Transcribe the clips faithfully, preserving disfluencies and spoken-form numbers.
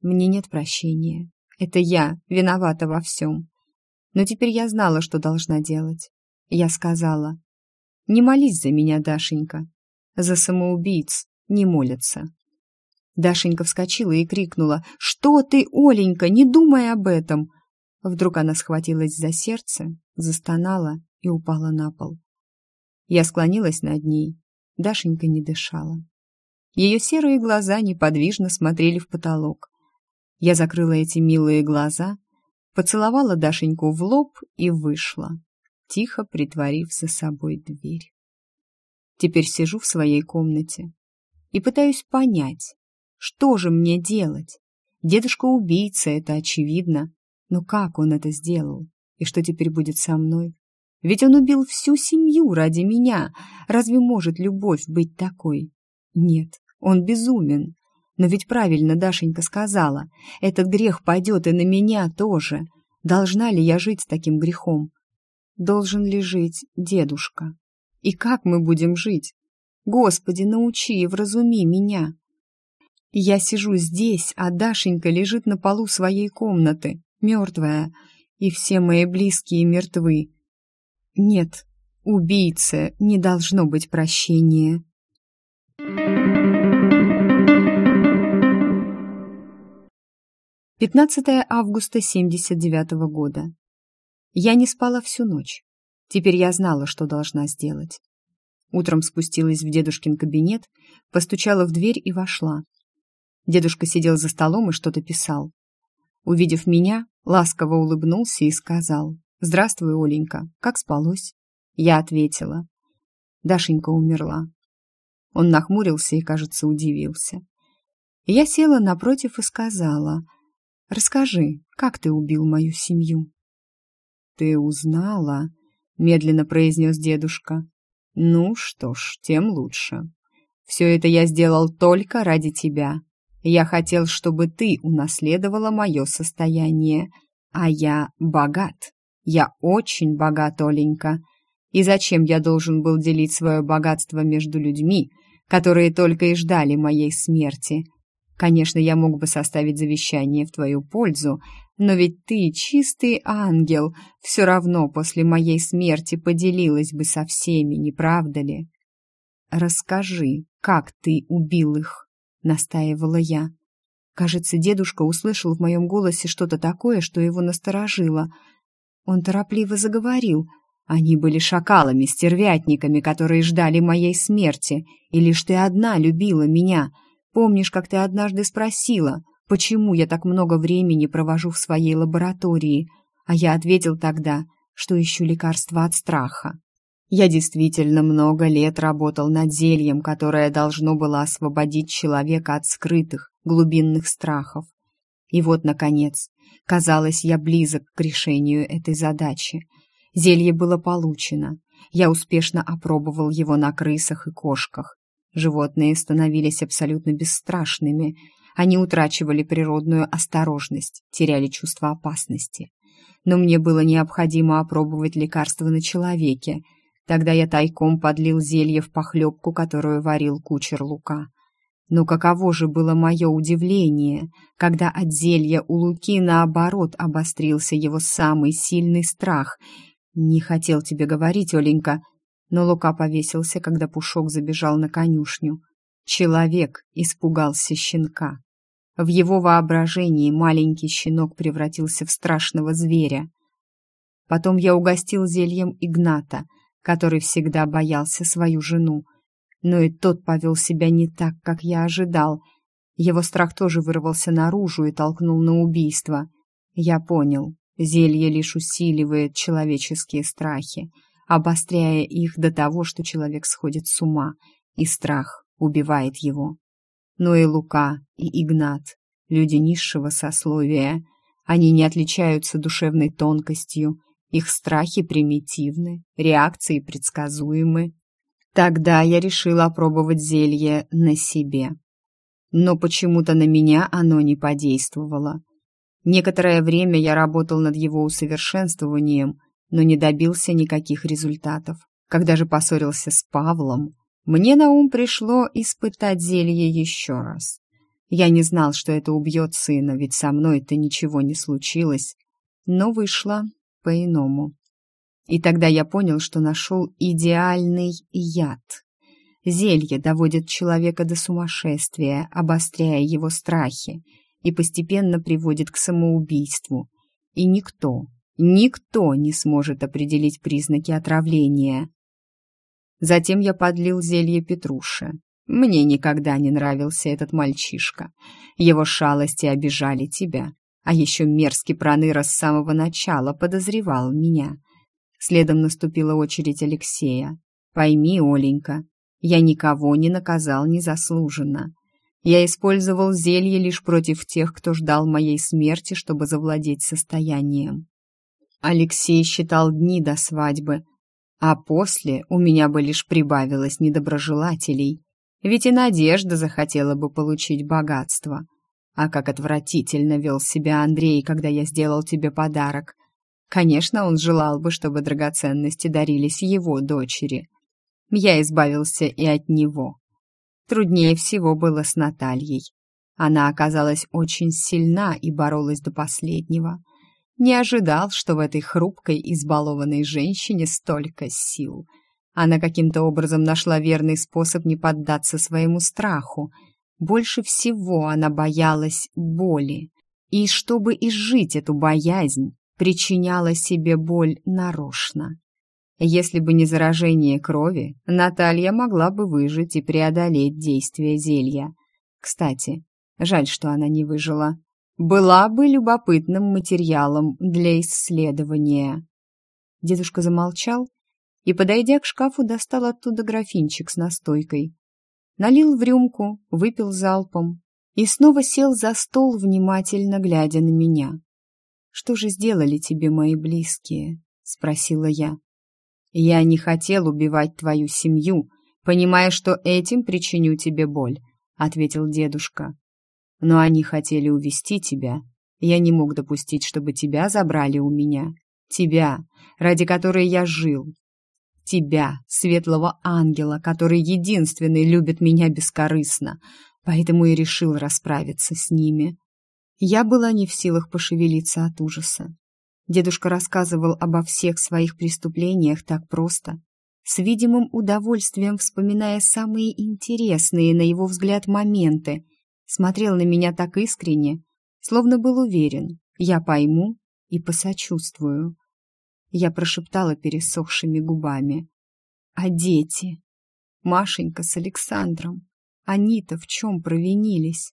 мне нет прощения. Это я виновата во всем. Но теперь я знала, что должна делать. Я сказала: «Не молись за меня, Дашенька. За самоубийц не молятся». Дашенька вскочила и крикнула: «Что ты, Оленька, не думай об этом!» Вдруг она схватилась за сердце, застонала и упала на пол. Я склонилась над ней. Дашенька не дышала. Ее серые глаза неподвижно смотрели в потолок. Я закрыла эти милые глаза, поцеловала Дашеньку в лоб и вышла, тихо притворив за собой дверь. Теперь сижу в своей комнате и пытаюсь понять, что же мне делать. Дедушка убийца, это очевидно, но как он это сделал? И что теперь будет со мной? Ведь он убил всю семью ради меня. Разве может любовь быть такой? Нет, он безумен. Но ведь правильно Дашенька сказала, этот грех пойдет и на меня тоже. Должна ли я жить с таким грехом? Должен ли жить дедушка? И как мы будем жить? Господи, научи и вразуми меня. Я сижу здесь, а Дашенька лежит на полу своей комнаты, мертвая, и все мои близкие мертвы. Нет, убийце не должно быть прощения. пятнадцатое августа семьдесят девятого года. Я не спала всю ночь. Теперь я знала, что должна сделать. Утром спустилась в дедушкин кабинет, постучала в дверь и вошла. Дедушка сидел за столом и что-то писал. Увидев меня, ласково улыбнулся и сказал: «Здравствуй, Оленька, как спалось?» Я ответила: «Дашенька умерла». Он нахмурился и, кажется, удивился. Я села напротив и сказала: «Расскажи, как ты убил мою семью?» «Ты узнала?» — медленно произнес дедушка. «Ну что ж, тем лучше. Все это я сделал только ради тебя. Я хотел, чтобы ты унаследовала мое состояние. А я богат. Я очень богат, Оленька. И зачем я должен был делить свое богатство между людьми, которые только и ждали моей смерти? Конечно, я мог бы составить завещание в твою пользу, но ведь ты, чистый ангел, все равно после моей смерти поделилась бы со всеми, не правда ли? Расскажи, как ты убил их?» — настаивала я. Кажется, дедушка услышал в моем голосе что-то такое, что его насторожило. Он торопливо заговорил. «Они были шакалами, стервятниками, которые ждали моей смерти, и лишь ты одна любила меня. Помнишь, как ты однажды спросила, почему я так много времени провожу в своей лаборатории? А я ответил тогда, что ищу лекарства от страха. Я действительно много лет работал над зельем, которое должно было освободить человека от скрытых, глубинных страхов. И вот, наконец, казалось, я близок к решению этой задачи. Зелье было получено. Я успешно опробовал его на крысах и кошках. Животные становились абсолютно бесстрашными. Они утрачивали природную осторожность, теряли чувство опасности. Но мне было необходимо опробовать лекарство на человеке. Тогда я тайком подлил зелье в похлебку, которую варил кучер Лука. Но каково же было мое удивление, когда от зелья у Луки, наоборот, обострился его самый сильный страх. Не хотел тебе говорить, Оленька, но Лука повесился, когда Пушок забежал на конюшню. Человек испугался щенка. В его воображении маленький щенок превратился в страшного зверя. Потом я угостил зельем Игната, который всегда боялся свою жену. Но и тот повел себя не так, как я ожидал. Его страх тоже вырвался наружу и толкнул на убийство. Я понял, зелье лишь усиливает человеческие страхи, обостряя их до того, что человек сходит с ума, и страх убивает его. Но и Лука, и Игнат — люди низшего сословия. Они не отличаются душевной тонкостью, их страхи примитивны, реакции предсказуемы. Тогда я решила опробовать зелье на себе. Но почему-то на меня оно не подействовало. Некоторое время я работал над его усовершенствованием, но не добился никаких результатов. Когда же поссорился с Павлом, мне на ум пришло испытать зелье еще раз. Я не знал, что это убьет сына, ведь со мной-то ничего не случилось, но вышло по-иному. И тогда я понял, что нашел идеальный яд. Зелье доводит человека до сумасшествия, обостряя его страхи, и постепенно приводит к самоубийству. И никто, никто не сможет определить признаки отравления. Затем я подлил зелье Петруше. Мне никогда не нравился этот мальчишка. Его шалости обижали тебя, а еще мерзкий проныра с самого начала подозревал меня. Следом наступила очередь Алексея. Пойми, Оленька, я никого не наказал незаслуженно. Я использовал зелье лишь против тех, кто ждал моей смерти, чтобы завладеть состоянием. Алексей считал дни до свадьбы, а после у меня бы лишь прибавилось недоброжелателей, ведь и Надежда захотела бы получить богатство. А как отвратительно вел себя Андрей, когда я сделал тебе подарок. Конечно, он желал бы, чтобы драгоценности дарились его дочери. Я избавился и от него. Труднее всего было с Натальей. Она оказалась очень сильна и боролась до последнего. Не ожидал, что в этой хрупкой, избалованной женщине столько сил. Она каким-то образом нашла верный способ не поддаться своему страху. Больше всего она боялась боли. И чтобы изжить эту боязнь, причиняла себе боль нарочно. Если бы не заражение крови, Наталья могла бы выжить и преодолеть действие зелья. Кстати, жаль, что она не выжила. Была бы любопытным материалом для исследования. Дедушка замолчал и, подойдя к шкафу, достал оттуда графинчик с настойкой. Налил в рюмку, выпил залпом и снова сел за стол, внимательно глядя на меня. «Что же сделали тебе мои близкие?» — спросила я. «Я не хотел убивать твою семью, понимая, что этим причиню тебе боль», — ответил дедушка. «Но они хотели увести тебя. Я не мог допустить, чтобы тебя забрали у меня. Тебя, ради которой я жил. Тебя, светлого ангела, который единственный любит меня бескорыстно, поэтому и решил расправиться с ними». Я была не в силах пошевелиться от ужаса. Дедушка рассказывал обо всех своих преступлениях так просто, с видимым удовольствием вспоминая самые интересные, на его взгляд, моменты, смотрел на меня так искренне, словно был уверен, я пойму и посочувствую. Я прошептала пересохшими губами. «А дети? Машенька с Александром, они-то в чем провинились?»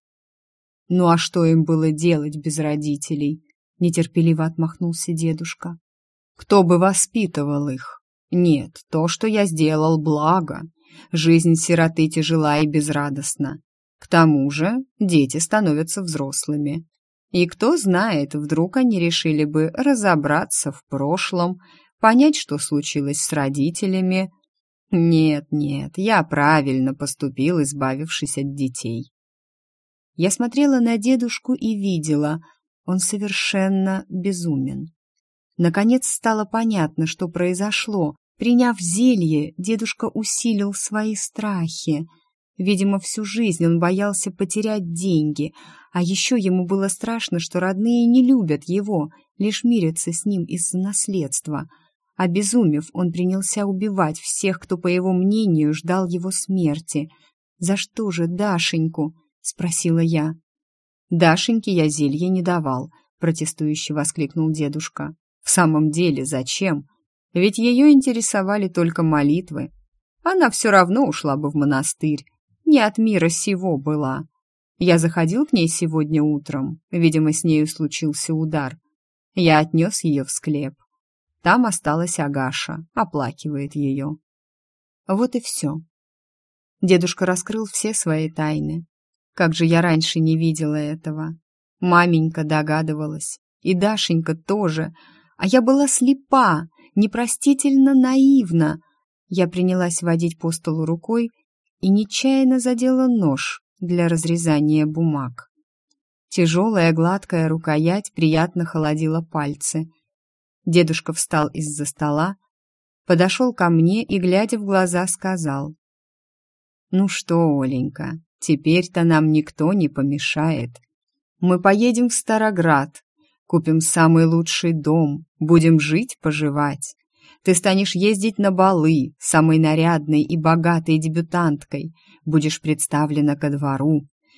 «Ну а что им было делать без родителей?» — нетерпеливо отмахнулся дедушка. «Кто бы воспитывал их? Нет, то, что я сделал, благо. Жизнь сироты тяжела и безрадостна. К тому же дети становятся взрослыми. И кто знает, вдруг они решили бы разобраться в прошлом, понять, что случилось с родителями. Нет, нет, я правильно поступил, избавившись от детей». Я смотрела на дедушку и видела, он совершенно безумен. Наконец стало понятно, что произошло. Приняв зелье, дедушка усилил свои страхи. Видимо, всю жизнь он боялся потерять деньги, а еще ему было страшно, что родные не любят его, лишь мирятся с ним из-за наследства. Обезумев, он принялся убивать всех, кто, по его мнению, ждал его смерти. «За что же Дашеньку?» — спросила я. «Дашеньке я зелье не давал», — протестующе воскликнул дедушка. «В самом деле, зачем? Ведь ее интересовали только молитвы. Она все равно ушла бы в монастырь, не от мира сего была. Я заходил к ней сегодня утром, видимо, с нею случился удар. Я отнес ее в склеп. Там осталась Агаша, оплакивает ее». Вот и все. Дедушка раскрыл все свои тайны. Как же я раньше не видела этого. Маменька догадывалась, и Дашенька тоже, а я была слепа, непростительно наивна. Я принялась водить по столу рукой и нечаянно задела нож для разрезания бумаг. Тяжелая гладкая рукоять приятно холодила пальцы. Дедушка встал из-за стола, подошел ко мне и, глядя в глаза, сказал: «Ну что, Оленька, Теперь-то нам никто не помешает. Мы поедем в Староград, купим самый лучший дом, будем жить-поживать. Ты станешь ездить на балы, самой нарядной и богатой дебютанткой, будешь представлена ко двору,